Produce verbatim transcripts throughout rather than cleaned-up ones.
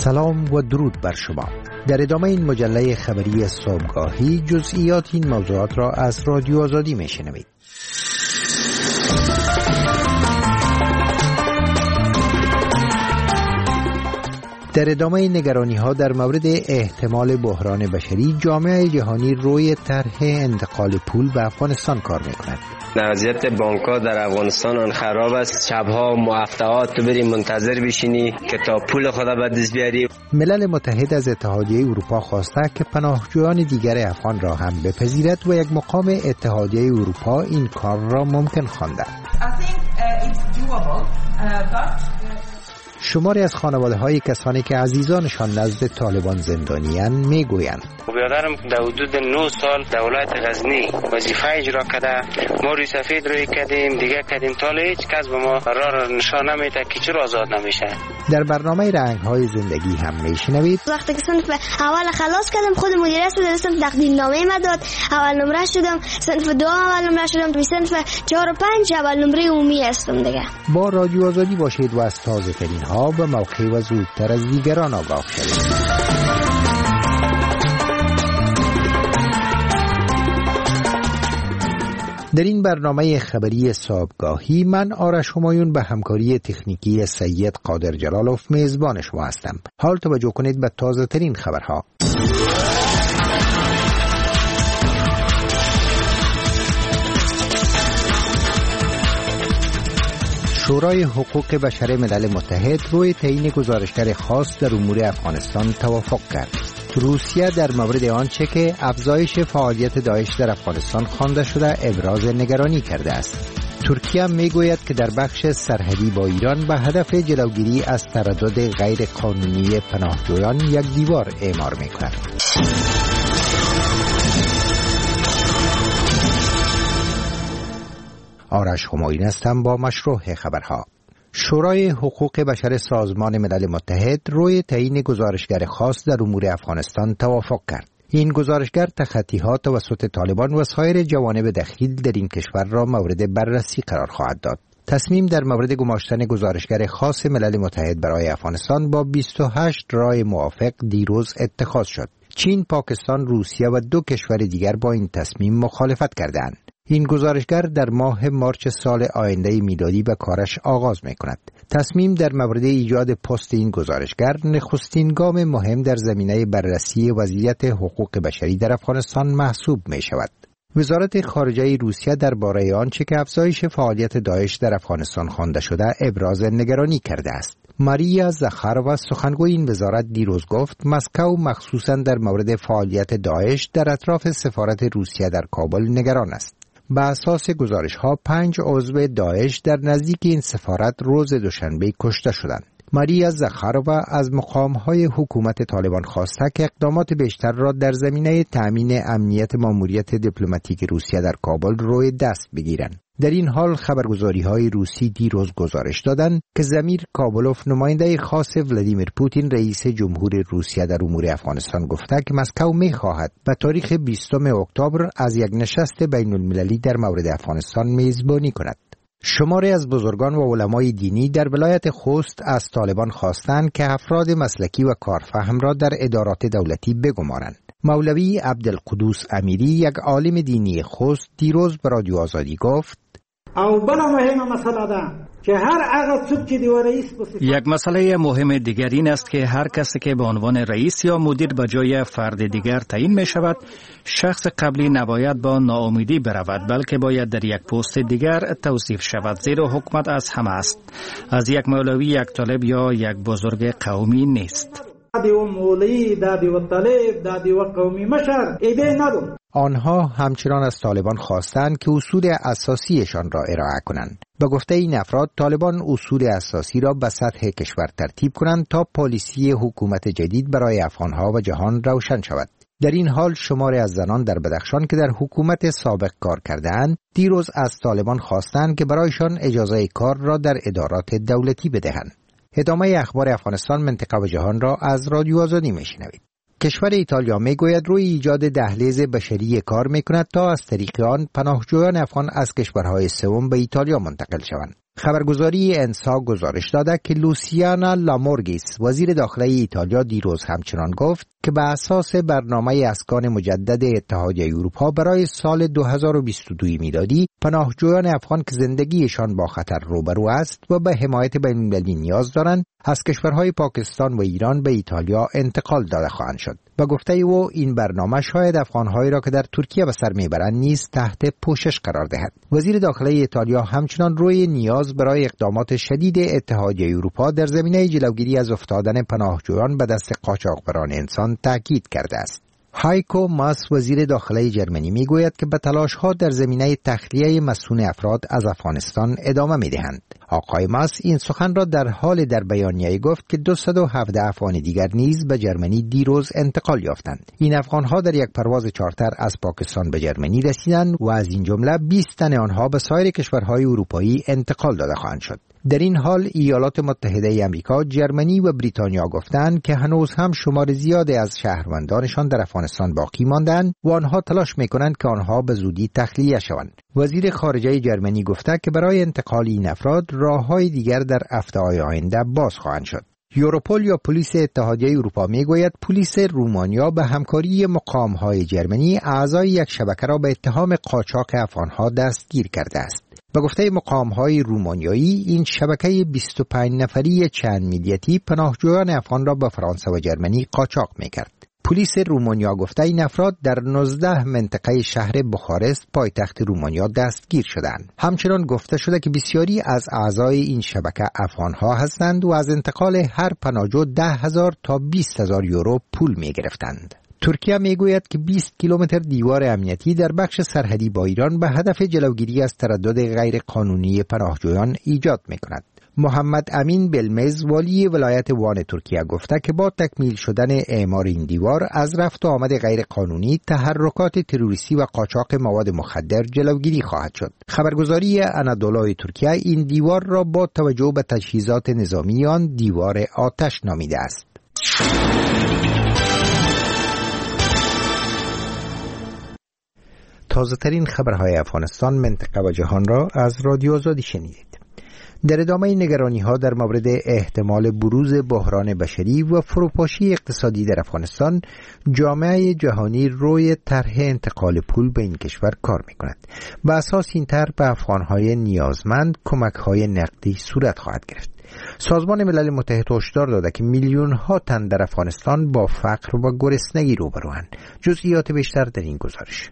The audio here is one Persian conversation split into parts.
سلام و درود بر شما. در ادامه این مجله خبری صبحگاهی جزئیات این موضوعات را از رادیو آزادی میشنوید. در ادامه نگرانی‌ها در مورد احتمال بحران بشری، جامعه جهانی روی طرح انتقال پول به افغانستان کار می‌کند. وضعیت بانک‌ها در افغانستان آن خراب است. شب‌ها و هفته‌ها تو بری منتظر بشینی که تا پول خود به دست بیاری. ملل متحد از اتحادیه اروپا خواسته که پناهجویان دیگر افغان را هم بپذیرد و یک مقام اتحادیه اروپا این کار را ممکن خوانده. شماری از خانواده‌های کسانی که عزیزانشان نزد طالبان زندانی‌اند میگویند برادرم در حدود نه سال در ولایت غزنی وظیفه اجرا کرده، ما روی سفید روی کردیم دیگه کردیم، تا هیچ کس به ما قرار نشان نمیده که چرا آزاد نمیشه. در برنامه رنگ‌های زندگی هم میشنوید وقتی که صنف اول خلاص کردم خود مدیر صنف تقدیم نامه ما داد، اول نمره شدم، صنف دو اول نمره شدم، تو صنف چهار و پنج اول نمره عمومی هستم دیگه. با رادیو آزادی باشید و از تازه ترین ها به موقع و زودتر از دیگران آگاه شوید. در این برنامه خبری صبحگاهی من آرش همایون به همکاری تکنیکی سید قادر جلالوف میزبان شما هستم. حال توجه کنید به تازه ترین خبرها. شورای حقوق بشر ملل متحد روی تعیین گزارشگر خاص در امور افغانستان توافق کرد. روسیه در مورد آنچه که افزایش فعالیت داعش در افغانستان خوانده شده ابراز نگرانی کرده است. ترکیه میگوید که در بخش سرحدی با ایران به هدف جلوگیری از تردد غیر قانونی پناهجویان یک دیوار اعمار میکند. آرش همایون هستم با مشروع خبرها. شورای حقوق بشر سازمان ملل متحد روی تعیین گزارشگر خاص در امور افغانستان توافق کرد. این گزارشگر تخطی‌ها توسط طالبان و سایر جوانب دخیل در این کشور را مورد بررسی قرار خواهد داد. تصمیم در مورد گماشتن گزارشگر خاص ملل متحد برای افغانستان با بیست و هشت رای موافق دیروز اتخاذ شد. چین، پاکستان، روسیه و دو کشور دیگر با این تصمیم مخالفت کردند. این گزارشگر در ماه مارچ سال آینده میلادی به کارش آغاز می کند. تصمیم در مورد ایجاد پست این گزارشگر نخستین گام مهم در زمینه بررسی وضعیت حقوق بشری در افغانستان محسوب می شود. وزارت خارجه روسیه درباره آنچه که افزایش فعالیت داعش در افغانستان خوانده شده ابراز نگرانی کرده است. ماریا زخاروا سخنگوی این وزارت دیروز گفت مسکو مخصوصاً در مورد فعالیت داعش در اطراف سفارت روسیه در کابل نگران است. به اساس گزارش ها پنج عضو داعش در نزدیک این سفارت روز دوشنبه کشته شدند. ماریا زخاروا از مقام‌های حکومت طالبان خواسته که اقدامات بیشتر را در زمینه تأمین امنیت ماموریت دیپلماتیک روسیه در کابل روی دست بگیرند. در این حال خبرگزاری‌های روسی دیروز گزارش دادند که زمیر کابلوف، نماینده خاص ولادیمیر پوتین رئیس جمهور روسیه در امور افغانستان، گفته که مسکو می‌خواهد به تاریخ بیستم اکتبر از یک نشست بین‌المللی در مورد افغانستان میزبانی کند. شماری از بزرگان و علمای دینی در ولایت خوست از طالبان خواستند که افراد مسلکی و کارفهم را در ادارات دولتی بگمارند. مولوی عبدالقدوس امیری، یک عالم دینی خوست، دیروز به رادیو آزادی گفت او بلا مهم مسئله ده که هر هغه څوک چې دی رئیس بصفت یک مسئله مهم دیگر این است که هر کسی که به عنوان رئیس یا مدیر به جای فرد دیگر تعیین می شود، شخص قبلی نباید با ناامیدی برود، بلکه باید در یک پست دیگر توصیف شود، زیرا حکومت از همه است، از یک مولوی، یک طالب یا یک بزرگ قومی نیست. دادی و مولوی، دادی و طالب، دادی و قومی مشر ایده ندارد. آنها همچنان از طالبان خواستند که اصول اساسیشان را ارائه کنند. به گفته این افراد، طالبان اصول اساسی را به سطح کشور ترتیب کنند تا پالیسی حکومت جدید برای افغانها و جهان روشن شود. در این حال شماری از زنان در بدخشان که در حکومت سابق کار کرده‌اند، دیروز از طالبان خواستند که برایشان اجازه کار را در ادارات دولتی بدهند. ادامه اخبار افغانستان، منطقه و جهان را از رادیو آزادی میشنوید. کشور ایتالیا میگوید روی ایجاد دهلیز بشری کار میکند تا از طریق آن پناهجویان افغان از کشورهای سوم به ایتالیا منتقل شوند. خبرگزاری انسا گزارش داده که لوسیانا لامورگیس وزیر داخلی ایتالیا دیروز همچنان گفت که به اساس برنامه اسکان مجدد اتحادیه اروپا برای سال دو هزار و بیست و دو میلادی پناهجویان افغان که زندگیشان با خطر روبرو است و به حمایت بین‌المللی نیاز دارند از کشورهای پاکستان و ایران به ایتالیا انتقال داده خواهند شد. با گفته او این برنامه شاید افغانهایی را که در ترکیه به سر میبرند نیز تحت پوشش قرار دهد. وزیر داخلی ایتالیا همچنان روی نیاز برای اقدامات شدید اتحادیه اروپا در زمینه جلوگیری از افتادن پناهجویان به دست قاچاقبران انسان تاکید کرده است. هایکو ماس وزیر داخلی جرمنی میگوید که به تلاش‌ها در زمینه تخلیه مسئول افراد از افغانستان ادامه میدهند. آقای ماس این سخن را در حال در بیانیه‌ای گفت که دویست و هفده افغان دیگر نیز به جرمنی دیروز انتقال یافتند. این افغان‌ها در یک پرواز چارتر از پاکستان به جرمنی رسیدند و از این جمله بیست تن آنها به سایر کشورهای اروپایی انتقال داده خواهند شد. در این حال ایالات متحده آمریکا، جرمنی و بریتانیا گفتند که هنوز هم شمار زیادی از شهروندانشان در افغانستان باقی ماندند و آنها تلاش می‌کنند که آنها به زودی تخلیه شوند. وزیر خارجه جرمنی گفته که برای انتقال این افراد راه‌های دیگر در هفته‌های آینده باز خواهند شد. یوروپول یا پلیس اتحادیه اروپا میگوید پلیس رومانیا به همکاری مقام‌های جرمنی اعضای یک شبکه را به اتهام قاچاق افغان‌ها دستگیر کرده است. به گفته مقام‌های رومانیایی این شبکه بیست و پنج نفری چند ملیتی پناهجویان افغان را به فرانسه و جرمنی قاچاق می‌کرد. پلیس رومانیا گفته این افراد در نوزده منطقه شهر بخارست پایتخت رومانیا دستگیر شدند. همچنان گفته شده که بسیاری از اعضای این شبکه افغان‌ها هستند و از انتقال هر پناهجو ده هزار تا بیست هزار یورو پول می‌گرفتند. ترکیه میگوید که بیست کیلومتر دیوار امنیتی در بخش سرحدی با ایران به هدف جلوگیری از تردد غیر قانونی پناهجویان ایجاد میکند. محمد امین بلمز والی ولایت وان ترکیه گفته که با تکمیل شدن اعمار این دیوار از رفت و آمد غیر قانونی، تحرکات تروریستی و قاچاق مواد مخدر جلوگیری خواهد شد. خبرگزاری انادولوی ترکیه این دیوار را با توجه به تجهیزات نظامی آن دیوار آتش نامیده است. تازه ترین خبرهای افغانستان، منطقه و جهان را از رادیو آزادی شنیدید. در ادامه نگرانی ها در مورد احتمال بروز بحران بشری و فروپاشی اقتصادی در افغانستان، جامعه جهانی روی طرح انتقال پول به این کشور کار می کند. به اساس این طرح به افغانهای نیازمند کمک های نقدی صورت خواهد گرفت. سازمان ملل متحد هشدار داده که میلیون ها تن در افغانستان با فقر و گرسنگی روبروند. جزئیات بیشتر در این گزارش.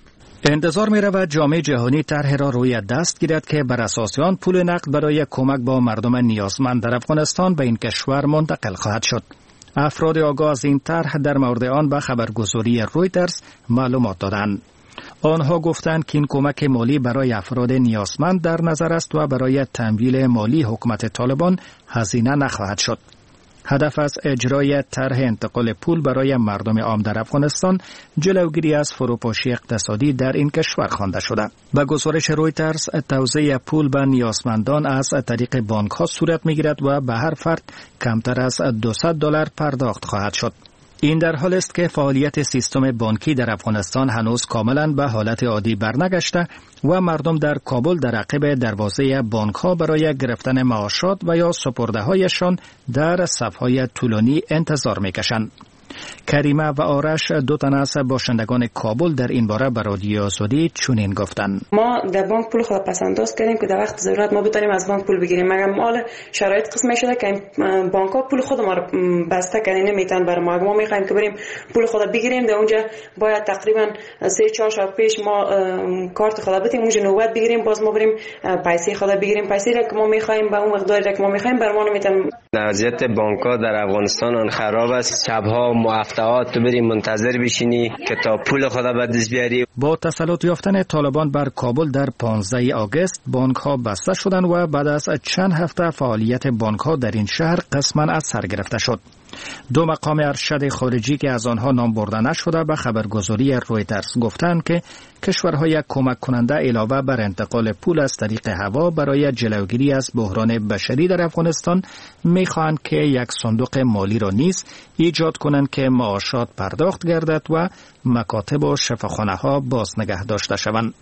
انتظار می رود جامعه جهانی طرح را روی دست گیرد که بر اساس آن پول نقد برای کمک با مردم نیازمند در افغانستان به این کشور منتقل خواهد شد. افراد آگاه از این طرح در مورد آن به خبرگزاری رویترز معلومات دادند. آنها گفتند که این کمک مالی برای افراد نیازمند در نظر است و برای تمویل مالی حکومت طالبان هزینه نخواهد شد. هدف از اجرای طرح انتقال پول برای مردم عام در افغانستان جلوگیری از فروپاشی اقتصادی در این کشور خوانده شده. به گزارش رویترز، توزیع پول به نیازمندان از طریق بانک ها صورت میگیرد و به هر فرد کمتر از دویست دلار پرداخت خواهد شد. این در حال است که فعالیت سیستم بانکی در افغانستان هنوز کاملا به حالت عادی برنگشته و مردم در کابل در عقب دروازه بانک ها برای گرفتن معاشات و یا سپرده هایشان در صف‌های طولانی انتظار میکشند. کریمه و آرش، دو تن از باشندگان کابل، در این باره به رادیو آزادی چنین گفتند: ما در بانک پول خود پس انداز کردیم که در وقت ضرورت ما بتونیم از بانک پول بگیریم، مگر مال شرایط قسمه شده که بانک ها پول خود ما رو بسته کردن، نمیتونن برای ما. ما میخوایم که بریم پول خود بگیریم، در اونجا باید تقریبا سه چهار سال پیش ما کارت خود بدیم، اونجا نوبت بگیریم، باز ما بریم پیسه خود بگیریم. پیسه را که ما میخوایم به اون مقداری که ما میخوایم بر ما نمیتونن. وضعیت بانک ها در افغانستان خراب است. شبها هفته‌ها تو بریم منتظر بشینی که تا پول خدا به دست بیاری. با تسلط یافتن طالبان بر کابل در پانزده آگوست بانک ها بسته شدند و بعد از چند هفته فعالیت بانک ها در این شهر قسما از سر گرفته شد. دو مقام ارشد خارجی که از آنها نام برده نشده به خبرگزاری رویترز گفتند که کشورهای کمک کننده علاوه بر انتقال پول از طریق هوا برای جلوگیری از بحران بشری در افغانستان می‌خواهند که یک صندوق مالی را نیز ایجاد کنند که معاشات پرداخت گردد و مکاتب و شفاخانه‌ها باز نگه داشته شوند.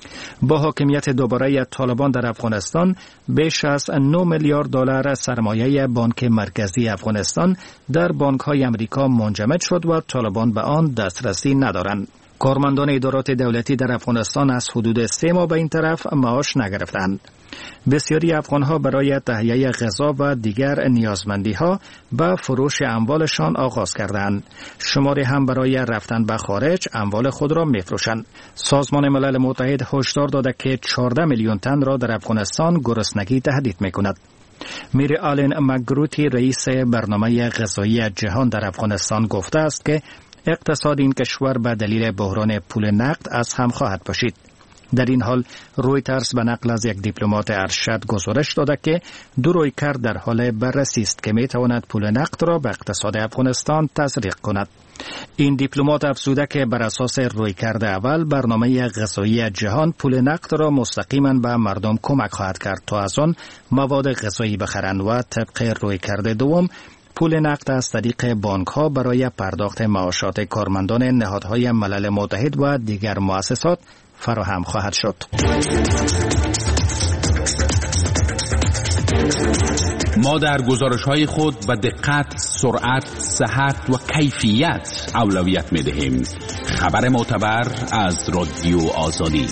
با حاکمیت دوباره طالبان در افغانستان بیش از نه میلیارد دلار سرمایه بانک مرکزی افغانستان در بانک‌های امریکا منجمد شد و طالبان به آن دسترسی ندارند. کارمندان ادارات دولتی در افغانستان از حدود سه ماه به این طرف معاش نگرفتند. بسیاری افغانها برای تهیه غذا و دیگر نیازمندی‌ها به فروش اموالشان آغاز کردند. شماری هم برای رفتن به خارج اموال خود را می‌فروشند. سازمان ملل متحد هشدار داده که چهارده میلیون تن را در افغانستان گرسنگی تهدید می‌کند. میری آلن مگروتی رئیس برنامه غذایی جهان در افغانستان گفته است که اقتصاد این کشور به دلیل بحران پول نقد از هم خواهد پاشید. در این حال رویترز به نقل از یک دیپلمات ارشد گزارش داده که دو رویکرد در حال بررسی است که می تواند پول نقد را به اقتصاد افغانستان تزریق کند. این دیپلمات افزوده که بر اساس رویکرد اول برنامه غذایی جهان پول نقد را مستقیما به مردم کمک خواهد کرد تا از آن مواد غذایی بخرند و طبق رویکرد دوم پول نقد از طریق بانک ها برای پرداخت معاشات کارمندان نهادهای ملل متحد و دیگر مؤسسات فراهم خواهد شد. ما در گزارش‌های خود به دقت، سرعت، صحت و کیفیت اولویت می‌دهیم. خبر معتبر از رادیو آزادی.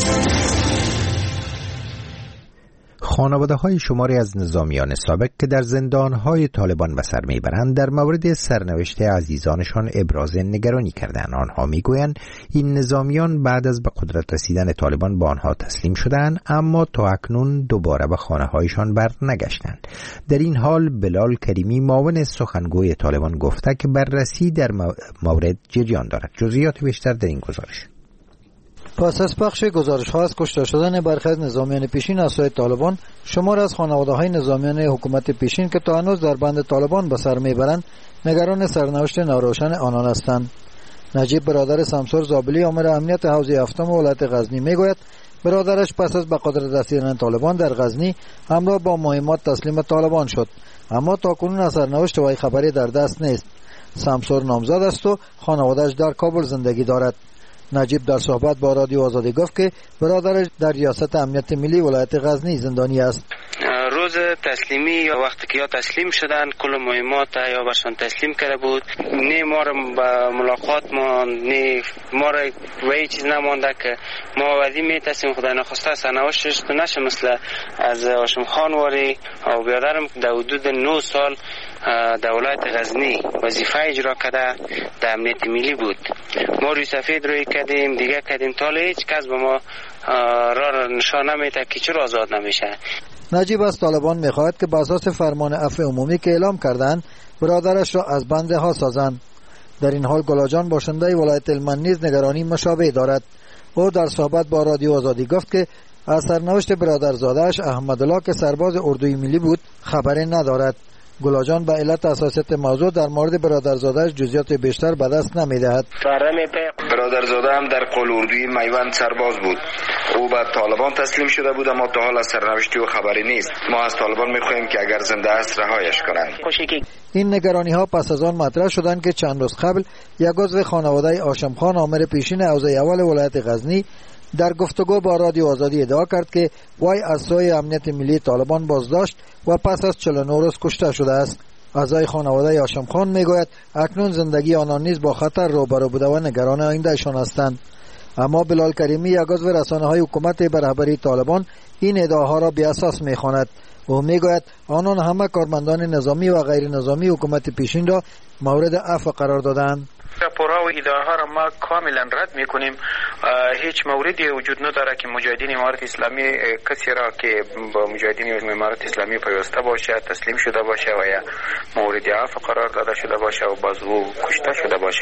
خانواده‌های شماری از نظامیان سابق که در زندان‌های طالبان به سر میبرند در مورد سرنوشت عزیزانشان ابراز نگرانی کردند. آنها میگویند این نظامیان بعد از به قدرت رسیدن طالبان به آنها تسلیم شدند اما تا اکنون دوباره به خانه‌هایشان بر نگشتند. در این حال بلال کریمی معاون سخنگوی طالبان گفته که بررسی در مورد جریان دارد. جزئیات بیشتر در این گزارش. پس از پخش گزارش‌ها از کشته شدن برخی از نظامیان پیشین از سوی طالبان، شمار از خانواده‌های نظامیان حکومت پیشین که تا هنوز در بند طالبان به سر میبرند نگران سرنوشت ناروشن آنان هستند. نجیب برادر شمسور زابلی امور امنیت حوزه هفتم ولایت غزنی میگوید برادرش پس از به قدرت رسیدن طالبان در غزنی همراه با مهمات تسلیم طالبان شد، اما تاکنون از سرنوشت وی خبری در دست نیست. شمسور نامزد است و خانواده‌اش در کابل زندگی دارد. نجیب در صحبت با رادیو آزادی گفت که برادرش در ریاست امنیت ملی ولایت غزنی زندانی است. روز تسلیمی یا وقتی که یا تسلیم شدن کل مهمات یا برشان تسلیم کرده بود، نه ما را به ملاقات ما نه ما را به چیز نمانده که ما وعده میتسیم خدا نخواسته سرنوشتش نشه مثل از هاشم خان واری و برادرم در حدود نه سال در ولایت غزنی وظیفه اجرا کرده در امنیت ملی بود. ما روی سفید روی کردیم دیگه کردیم تا هیچ کس به ما را نشان نمیده که چرا آزاد نمیشه. نجیب از طالبان میخواهد که بر اساس فرمان عفو عمومی که اعلام کردند برادرش را از بند ها سازند. در این حال گلاجان باشنده ولایت هلمند نیز نگرانی مشابه دارد. او در صحبت با رادیو آزادی گفت که از سرنوشت برادرزاده‌اش احمدالله که سرباز اردوی ملی بود خبری ندارد. گلاجان به علت حساسیت موضوع در مورد برادرزاده‌اش جزئیات بیشتر به دست نمی‌دهد. برادرزاده هم در قل اردوی میوند سرباز بود. او به طالبان تسلیم شده بود اما تا حال از سرنوشت او خبری نیست. ما از طالبان می‌خواهیم که اگر زنده است رهایش کنند. این نگرانی‌ها پس از آن مطرح شدند که چند روز قبل یک عضو خانواده هاشم خان آمر پیشین حوزه اول ولایت غزنی در گفتگو با رادیو آزادی ادعا کرد که وی از سوی امنیت ملی طالبان بازداشت و پس از چهل و نه روز کشته شده است. اعضای خانواده هاشم خان میگوید اکنون زندگی آنان نیز با خطر روبرو بوده و نگران آیندهشان هستند. اما بلال کریمی یک عضو رسانه‌های حکومت به رهبری طالبان این ادعاها را بی‌اساس می‌خواند. او میگوید آنان همه کارمندان نظامی و غیر نظامی حکومت پیشین را مورد عفو قرار دادند. راپورها و ادعاها را ما کاملا رد میکنیم. هیچ موردی وجود نداره که مجاهدین امارت اسلامی کسی را که با مجاهدین امارت اسلامی پیوسته باشه تسلیم شده باشه و یا مورد عفو قرار داده شده باشه و باز او کشته شده باشه.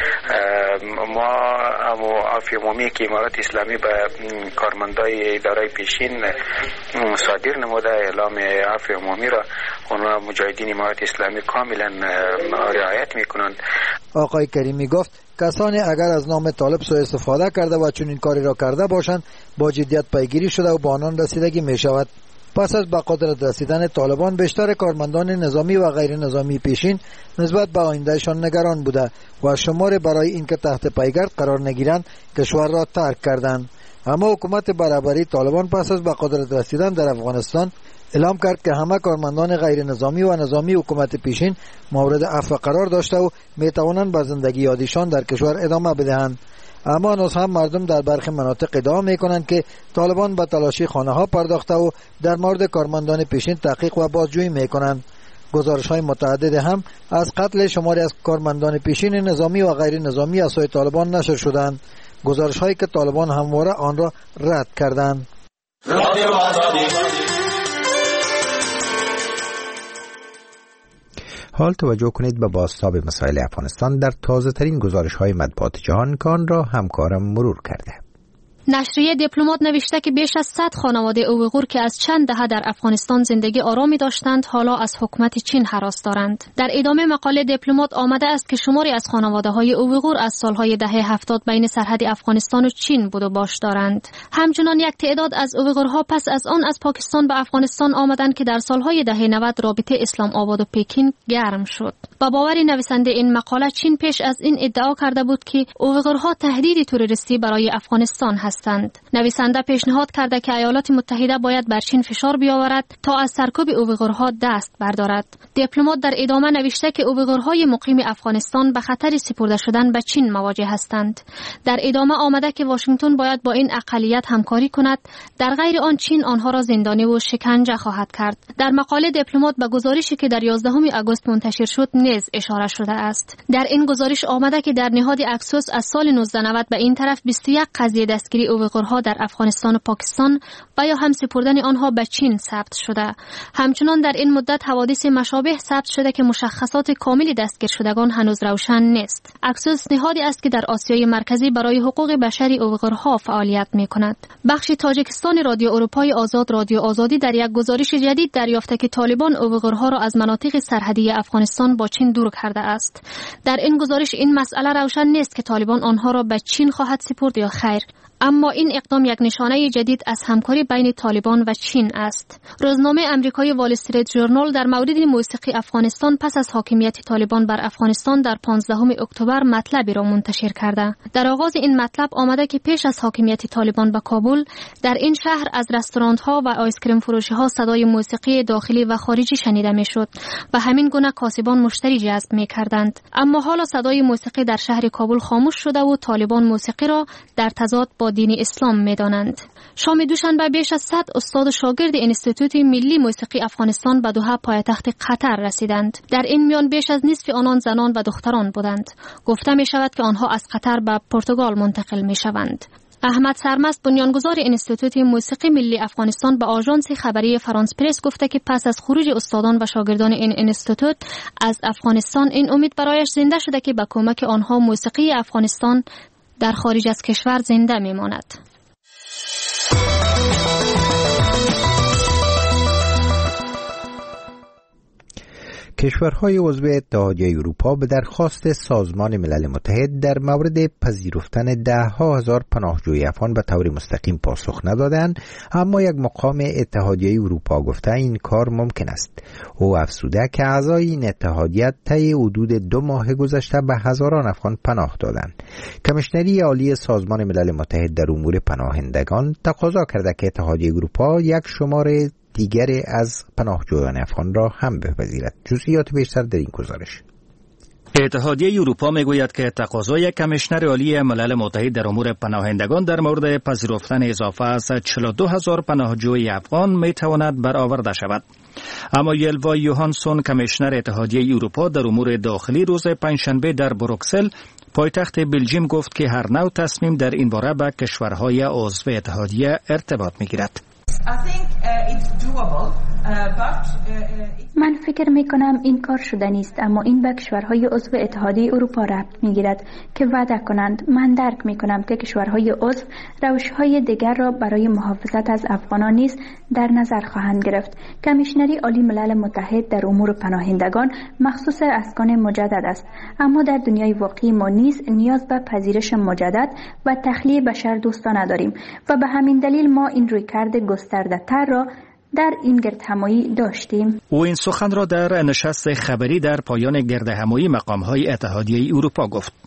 ما امو عفو عمومی که امارت اسلامی به کارمندای اداره پیشین صادر نموده اعلام عفو عمومی را اونها مجاهدین امارت اسلامی کاملا رعایت میکنند. آقای کریمی گفت کسانی اگر از نام طالب سوء استفاده کرده و چون این کاری را کرده باشند با جدیت پیگیری شده و با آنان رسیدگی می شود. پس از به قدرت رسیدن طالبان بیشتر کارمندان نظامی و غیر نظامی پیشین نسبت به آیندهشان نگران بوده و شمار برای اینکه تحت پیگرد قرار نگیرند کشور را ترک کردند. اما حکومت برابری طالبان پس از به قدرت رسیدن در افغانستان اعلام کرد که همه کارمندان غیر نظامی و نظامی حکومت پیشین مورد عفو قرار داشته و می توانند به زندگی عادیشان در کشور ادامه بدهند. اما هنوز هم مردم در برخی مناطق ادعا می کنند که طالبان به تلاشی خانه ها پرداخته و در مورد کارمندان پیشین تحقیق و بازجویی می کنند. گزارش های متعدد هم از قتل شماری از کارمندان پیشین نظامی و غیر نظامی از سوی طالبان نشر شدند، گزارش هایی که طالبان همواره آن را رد کردند. حال توجه کنید به بازتاب مسائل افغانستان در تازه ترین گزارش های مطبوعات جهان که آن را همکارم مرور کرده. نشریه دیپلمات نوشته که بیش از صد خانواده اویغور که از چند دهه در افغانستان زندگی آرامی داشتند حالا از حکومت چین هراس دارند. در ادامه مقاله دیپلمات آمده است که شماری از خانواده‌های اویغور از سالهای دهه هفتاد بین سرحد افغانستان و چین بود و باش دارند. همچنان یک تعداد از اویغورها پس از آن از پاکستان به افغانستان آمدند که در سالهای دهه نود رابطه اسلام آباد و پکین گرم شد. با باور نویسنده این مقاله چین پیش از این ادعا کرده بود که اویغورها تهدید تروریستی برای افغانستان هستند. نویسنده پیشنهاد کرده که ایالات متحده باید بر چین فشار بیاورد تا از سرکوب اویغورها دست بردارد. دیپلمات در ادامه نوشته که اویغورهای مقیم افغانستان به خطر سپرده شدن به چین مواجه هستند. در ادامه آمده که واشنگتن باید با این اقلیت همکاری کند، در غیر آن چین آنها را زندانی و شکنجه خواهد کرد. در مقاله دیپلمات به گزارشی که در یازدهم آگوست منتشر شد نیز اشاره شده است. در این گزارش آمده که در نهاد اکسوس از سال نوزده نود به این طرف بیست و یک قضیه دستگیری اویغورها در افغانستان و پاکستان و یا هم سپردن آنها به چین ثبت شده. همچنان در این مدت حوادث مشابه ثبت شده که مشخصات کامل دستگیر شدگان هنوز روشن نیست. اکسوس نهادی است که در آسیای مرکزی برای حقوق بشری اویغورها فعالیت می‌کند. بخش تاجیکستان رادیو اروپای آزاد رادیو آزادی در یک گزارش جدید دریافته که طالبان اویغورها را از مناطق سرحدی افغانستان با چین دور کرده است. در این گزارش این مسئله روشن نیست که طالبان آنها را به چین خواهد سپرد یا خیر. اما این اقدام یک نشانه جدید از همکاری بین طالبان و چین است. روزنامه آمریکایی وال استریت ژورنال در مورد موسیقی افغانستان پس از حاکمیت طالبان بر افغانستان در پانزدهم اکتبر مطلبی را منتشر کرده. در آغاز این مطلب آمده که پیش از حاکمیت طالبان به کابل در این شهر از رستوران‌ها و آیس کریم فروشی‌ها صدای موسیقی داخلی و خارجی شنیده می‌شد و همین گونه کاسبان مشتری جذب می‌کردند. اما حالا صدای موسیقی در شهر کابل خاموش شده و طالبان موسیقی را در تضاد با دین اسلام می‌دانند. شام دوشنبه بیش از صد استاد و شاگرد انستیتوت ملی موسیقی افغانستان به دوحه پایتخت قطر رسیدند. در این میان بیش از نصف آنان زنان و دختران بودند. گفته می شود که آنها از قطر به پرتغال منتقل می شوند. احمد سرمست بنیانگذار انستیتوت موسیقی ملی افغانستان به آژانس خبری فرانس پرس گفته که پس از خروج استادان و شاگردان این انستیتوت از افغانستان این امید برایش زنده شده که با کمک آنها موسیقی افغانستان در خارج از کشور زنده میماند. کشورهای عضو اتحادیه اروپا به درخواست سازمان ملل متحد در مورد پذیرفتن ده ها هزار پناهجوی افغان به طور مستقیم پاسخ ندادند، اما یک مقام اتحادیه اروپا گفته این کار ممکن است. او افزوده که اعضای این اتحادیه طی حدود دو ماه گذشته به هزاران افغان پناه دادند. کمیشنری عالی سازمان ملل متحد در امور پناهندگان تقاضا کرده که اتحادیه اروپا یک شماره دیگر از پناهجویان افغان را هم بپذیرد. جزئیات بیشتر در این گزارش. اتحادیه اروپا میگوید که تقاضای کمیشنر عالی ملل متحد در امور پناهندگان در مورد پذیرفتن اضافه از چهل و دو هزار پناهجوی افغان میتواند برآورده شود. اما یلوا یوهانسون کمیشنر اتحادیه اروپا در امور داخلی روز پنجشنبه در بروکسل پایتخت بلژیم گفت که هر نوع تصمیم در این باره به کشورهای عضو اتحادیه ارتباط میگیرد. من فکر می کنم این کار شدنی است، اما این به کشورهای عضو اتحادیه اروپا ربط می گیرد که وعده کنند. من درک می کنم که کشورهای عضو روش‌های دیگر را برای محافظت از افغانان نیز در نظر خواهند گرفت. کمیشنری عالی ملل متحد در امور پناهندگان مخصوص اسکان مجدد است، اما در دنیای واقعی ما نیز نیاز به پذیرش مجدد و تخلیه بشر دوستانه داریم و به همین دلیل ما این رویکرد گسترده‌تر را در این گردهمایی داشتیم. او این سخن را در نشست خبری در پایان گردهمایی مقام‌های اتحادیه اروپا گفت.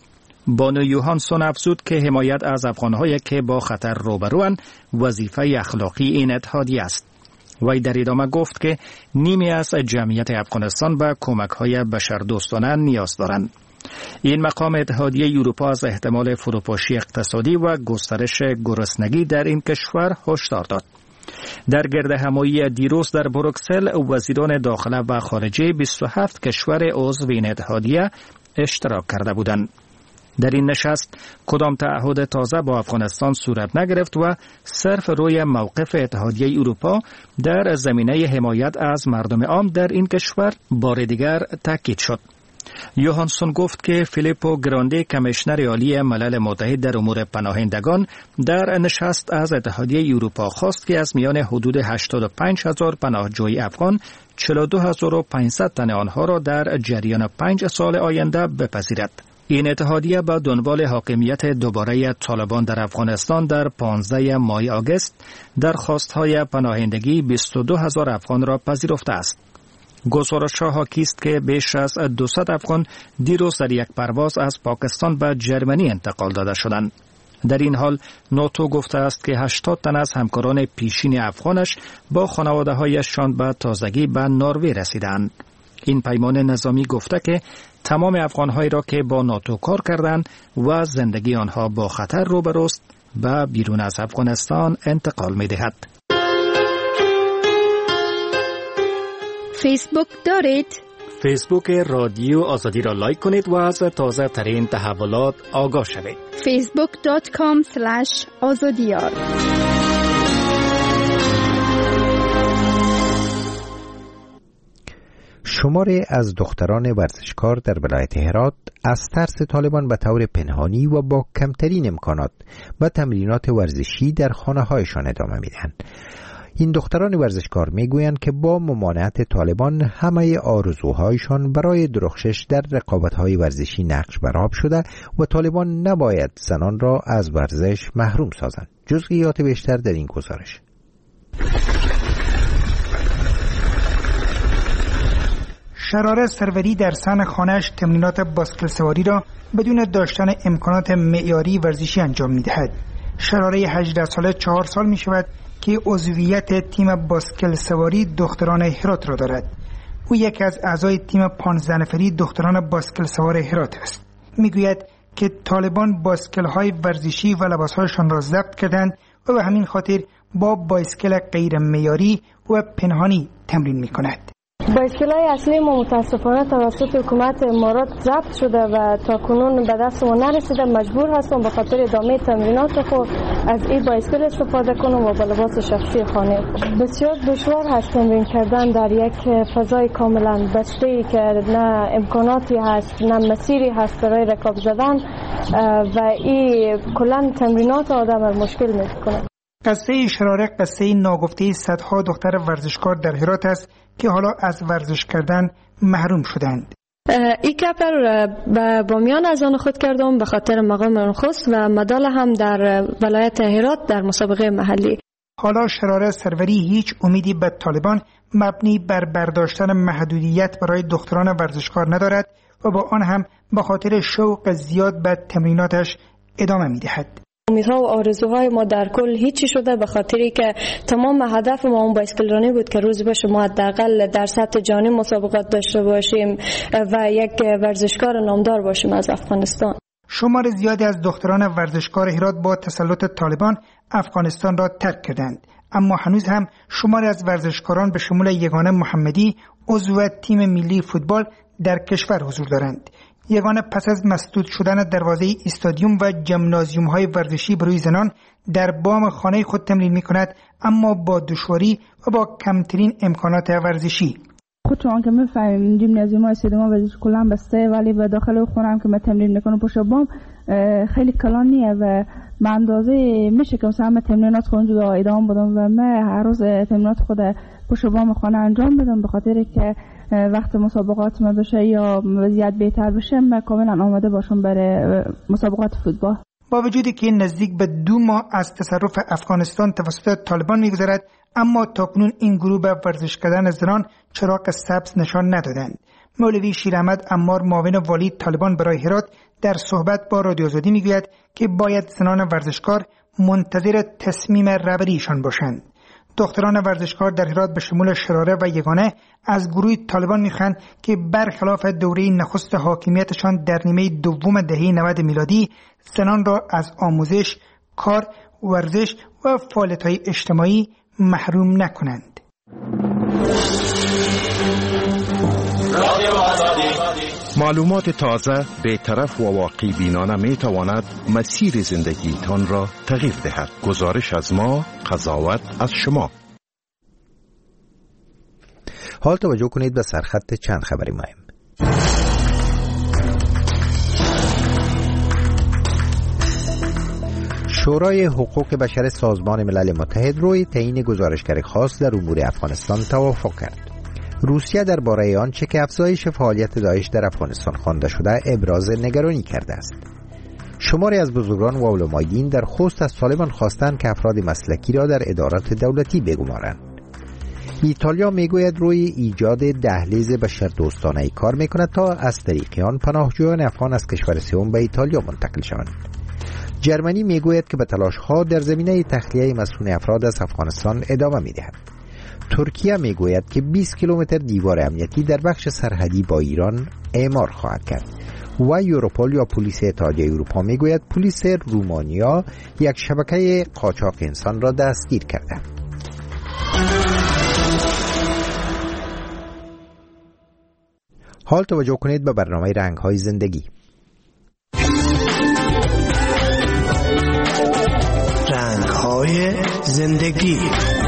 بانو یوهانسون افزود که حمایت از افغان‌هایی که با خطر روبروان وظیفه اخلاقی این اتحادیه است. وی در ادامه گفت که نیمی از جمعیت افغانستان به کمک‌های بشردوستانه نیاز دارند. این مقام اتحادیه اروپا از احتمال فروپاشی اقتصادی و گسترش گرسنگی در این کشور هشدار داد. در گردهمایی دیروز در بروکسل وزیران داخله و خارجه بیست و هفت کشور عضو این اتحادیه اشتراک کرده بودند. در این نشست کدام تعهد تازه با افغانستان صورت نگرفت و صرف روی موقف اتحادیه اروپا در زمینه حمایت از مردم عام در این کشور بار دیگر تاکید شد. یوهانسون گفت که فیلیپو گراندی کمیشنر عالی ملل متحد در امور پناهندگان در نشست از اتحادیه اروپا خواست که از میان حدود هشتاد و پنج هزار پناهجوی افغان چهل و دو هزار و پانصد تن آنها را در جریان پنج سال آینده بپذیرد. این اتحادیه با دنبال حاکمیت دوباره طالبان در افغانستان در پانزده ماه آگوست درخواست‌های پناهندگی بیست و دو هزار افغان را پذیرفته است. گزارش‌ها حاکی است که بیش از دویست افغان دیروز در یک پرواز از پاکستان به جرمنی انتقال داده شدند. در این حال ناتو گفته است که هشتاد تن از همکاران پیشین افغانش با خانواده‌هایشان به تازگی به نروژ رسیدند. این پیمان نظامی گفته که تمام افغان‌هایی را که با ناتو کار کردند و زندگی آنها با خطر روبروست به بیرون از افغانستان انتقال می‌دهد. فیسبوک دارید؟ فیسبوک رادیو آزادی را لایک کنید و از تازه ترین تحولات آگاه شوید. فیسبوک دات کام اسلش آزادیار. شماری از دختران ورزشکار در ولایت هرات از ترس طالبان به طور پنهانی و با کمترین امکانات و تمرینات ورزشی در خانه‌هایشان ادامه میدهند. این دختران ورزشکار میگویند که با ممانعت طالبان همه آرزوهایشان برای درخشش در رقابت‌های ورزشی نقش برآب شده و طالبان نباید زنان را از ورزش محروم سازند. جزئیات بیشتر در این گزارش. شراره سروری در سن خانه‌اش تمرینات باسکل سواری را بدون داشتن امکانات معیاری ورزشی انجام می‌دهد. شراره هجده ساله چهار سال می‌شود که عضویت تیم باسکل سواری دختران هرات را دارد. او یکی از اعضای تیم پانزده نفری دختران باسکل سوار هرات است. میگوید که طالبان باسکل‌های ورزشی و لباس‌هایشان را ضبط کردند و به همین خاطر با بایسکل غیر معیاری و پنهانی تمرین می‌کند. بایسکل‌های اصلی ما متاسفانه توسط حکومت امارات ضبط شده و تا کنون به دست ما نرسیده. مجبور هستم به خاطر ادامه تمرینات خود از این بایسکل استفاده کنم و با لباس شخصی خانه. بسیار دشوار هست تمرین کردن در یک فضای کاملا بسته‌ای که نه امکاناتی هست نه مسیری هست برای رکاب زدن و این کلا تمرینات آدم را مشکل می‌کنه. قصه شراره قصه ناگفته صدها دختر ورزشکار در هرات است که حالا از ورزش کردن محروم شدند. این کپر به بامیان از آن خود کردم به خاطر مقام نخست و مدال هم در ولایت هرات در مسابقه محلی. حالا شراره سروری هیچ امیدی به طالبان مبنی بر برداشتن محدودیت برای دختران ورزشکار ندارد و با آن هم به خاطر شوق زیاد به تمریناتش ادامه می‌دهد. امیدها و آرزوهای ما در کل هیچی شده به خاطری که تمام هدف ما اون بایسکل رانی بود که روز بشه ما حداقل در سطح جهانی مسابقات داشته باشیم و یک ورزشکار نامدار باشیم از افغانستان. شمار زیادی از دختران ورزشکار هرات با تسلط طالبان افغانستان را ترک کردند، اما هنوز هم شماری از ورزشکاران به شمول یگانه محمدی عضو تیم ملی فوتبال در کشور حضور دارند. یگانه پس از مسدود شدن دروازه استادیوم و جمنازیوم های ورزشی برای زنان در بام خانه خود تمرین می کند، اما با دشواری و با کمترین امکانات ورزشی. خود چون که میفهمیم جمنازیوم های استادیوم ورزشی کلا بسته، ولی به داخل خونه هم که من تمرین میکنم پشت بام خیلی کلان نیه و به اندازه میشه که مثلا من تمرینات خود اونجا ادامه بدم و من هر روز تمرینات خود پشت بام خانه انجام بدم به خاطر که وقت مسابقات ما بشه یا وضعیت بهتر بشه من کاملا آماده باشم برای مسابقات فوتبال. با وجودی که نزدیک به دو ماه از تصرف افغانستان توسط طالبان میگذرد، اما تاکنون این گروه به ورزش کردن زنان چراغ سبز نشان ندادند. مولوی شیراحمد عمار معاون والی طالبان برای هرات در صحبت با رادیو آزادی میگوید که باید زنان ورزشکار منتظر تصمیم رهبریشان باشند. دختران ورزشکار در هرات به شمول شراره و یگانه از گروه طالبان میخواهند که برخلاف دوره نخست حاکمیتشان در نیمه دوم دهه نود میلادی زنان را از آموزش، کار، ورزش و فعالیت‌های اجتماعی محروم نکنند. معلومات تازه، بی‌طرف و واقعی بینانه می تواند مسیر زندگیتان را تغییر دهد. گزارش از ما، قضاوت از شما. حال توجه کنید به سرخط چند خبری مهم. شورای حقوق بشر سازمان ملل متحد روی تعیین گزارشگر خاص در امور افغانستان توافق کرد. روسیه درباره آنچه که افزایش فعالیت داعش در افغانستان خوانده شده ابراز نگرانی کرده است. شماری از بزرگان و علمای دین در خوست از طالبان خواستند که افراد مسلکی را در ادارات دولتی بگمارند. ایتالیا میگوید روی ایجاد دهلیز بشردوستانه کار میکند تا از طریق آن پناهجویان افغان از کشور سوم به ایتالیا منتقل شوند. جرمنی میگوید که به تلاش‌ها در زمینه تخلیه مسئول افراد از افغانستان ادامه میدهد. ترکیه میگوید که بیست کیلومتر دیوار امنیتی در بخش سرحدی با ایران اعمار خواهد کرد. و یوروپول یا پلیس اتحادیه اروپا میگوید پلیس رومانیا یک شبکه قاچاق انسان را دستگیر کرده. حال توجه کنید به برنامه رنگ‌های زندگی. رنگ‌های زندگی.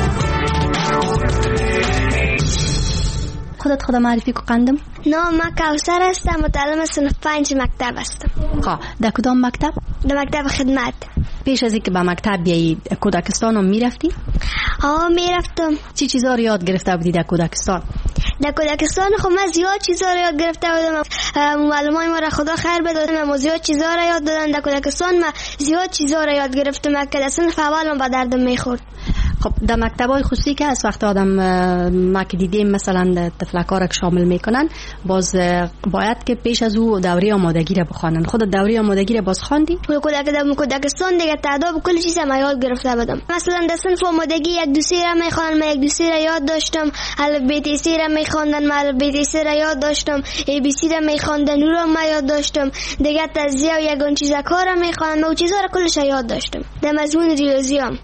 خودت خود معرفی کو قندم؟ نام ما کوثر هستم، متعلم صنف پنج مکتب هستم. خب در کدام مکتب؟ در مکتب خدمت. پیش از اینکه به مکتب بیایی کودکستان هم میرفتی؟ آه میرفتم. چی چیزا رو یاد گرفته بودی در کودکستان؟ در کودکستان خب من زیاد چیزا رو یاد گرفته بودم. معلمای ما را خدا خیر بده، ما زیاد چیزا رو یاد دادن. در کودکستان من زیاد چیزا رو یاد گرفتم که در صنف اول به دردم میخورد. خب در مکتبای خصوصی که از وقت آدم ما که دیدیم مثلا طفلکا را شامل میکنن، باز باید که پیش از او دوره آمادگی را بخوانن. خود دوره آمادگی را باز خواندی؟ کودک در کودکستان دیگه تعداد کل چیز ما یاد گرفته بودم. مثلا در صنف آمادگی یک دو سه را میخوانن، من یک دو سه را یاد داشتم. الف ب ت س را میخواندن، من الف ب ت س را یاد داشتم. ای بی سی را میخواندن، اون را من یاد داشتم. دیگه تزیه و یگان چیزا کارا میخواندن، من چیزا را کلش یاد داشتم. در مضمون ریاضی هم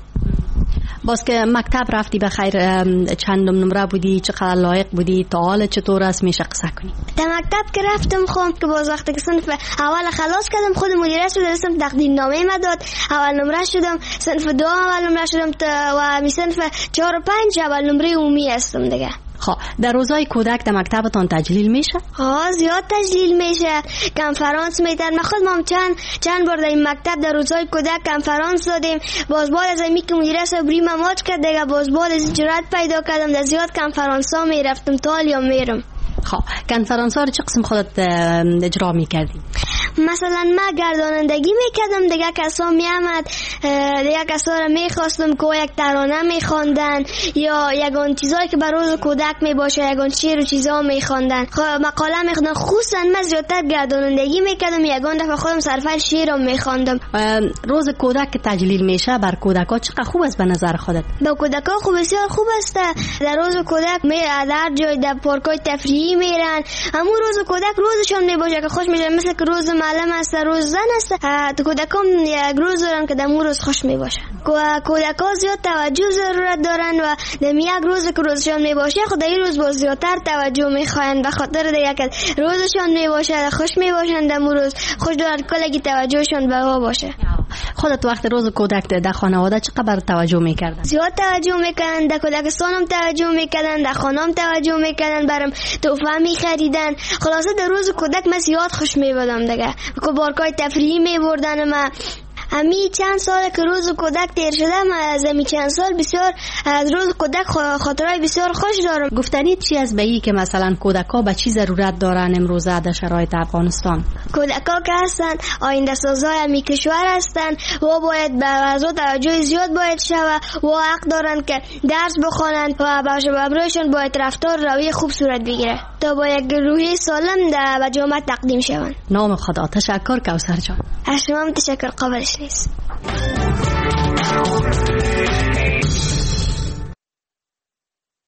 باز که مکتب رفتی به خیر چندم نمره بودی، چقدر لایق بودی، تا حال چطور است میشه قصه کنی؟ در مکتب که رفتم خب که باز وقتی که صنف اول خلاص کردم خود مدیره شد رسم تقدیم نامه ما داد، اول نمره شدم، صنف دو اول نمره شدم و می صنف چهار و پنج اول نمره عمومی هستم دیگه. خب در روزای کودک در مکتبتان تجلیل میشه؟ ها زیاد تجلیل میشه، کنفرانس میتن. ما خود ما چند چند بار در این مکتب در روزای کودک کنفرانس دادیم. باز بعد از اینکه که مدیر صبری ما ماچ کرد دیگه، باز بعد از جرأت پیدا کردم در زیاد کنفرانس ها میرفتم، تا الان میرم. خب کنفرانس ها رو چه قسم خودت اجرا میکردی؟ مثلا ما گردانندگی میکردم، دیگه کسا میامد، دیگه کسا رو میخواستم که یک ترانه میخواندن یا یگان چیزایی که برای کودک میباشه، یگان شعر و چیزا میخواندن. خب مقاله میخواندن. خصوصا من زیادتر گردانندگی میکردم، یگان دفعه خودم سرفل شعر رو میخواندم. روز کودک که تجلیل میشه بر کودکا چقدر خوب است به نظر خودت؟ به کودکا خوب بسیار خوب است. در روز کودک می در جای در پارکای تفریحی میرن. همون روز کودک روزشون میباشه که خوش میشن، مثل که روز معلم است، روز زن است. کودکان یک روز دارن که در اون روز خوش میباشه. کودکان زیاد توجه ضرورت دارن و در یک روز که روزشون میباشه خود این روز با زیادتر توجه میخواین، به خاطر دیگه که روزشون میباشه خوش میباشن، در اون روز خوش دارن کلگی توجهشون به وا باشه. خودت وقت روز کودک در خانواده چقدر توجه میکردن؟ زیاد توجه میکردن. در کودکستانم توجه میکردن، در خانم توجه میکردن، برام تحفه میخریدن. خلاصه در روز کودک من زیاد خوش میبودم دیگه. که بارکای تفریحی میبردن، ما امی چند سال که روز کودک تیر شده، من از امی چند سال بسیار از روز کودک خاطرهای بسیار خوش دارم. گفتنی چی از به ای که مثلا کودک‌ها به چی ضرورت دارن امروزه در شرایط افغانستان؟ کودک‌ها که هستن آینده سازهای امی کشور هستن و باید به وضع توجه زیاد باید شود و حق دارن که درس بخوانند و برایشان باید رفتار روی خوب صورت بگیره تا با یک روحیه سالم در جامعه تقدیم شوند. نام خدا. تشکر کوثر جان. از شما تشکر، قابلش نیست.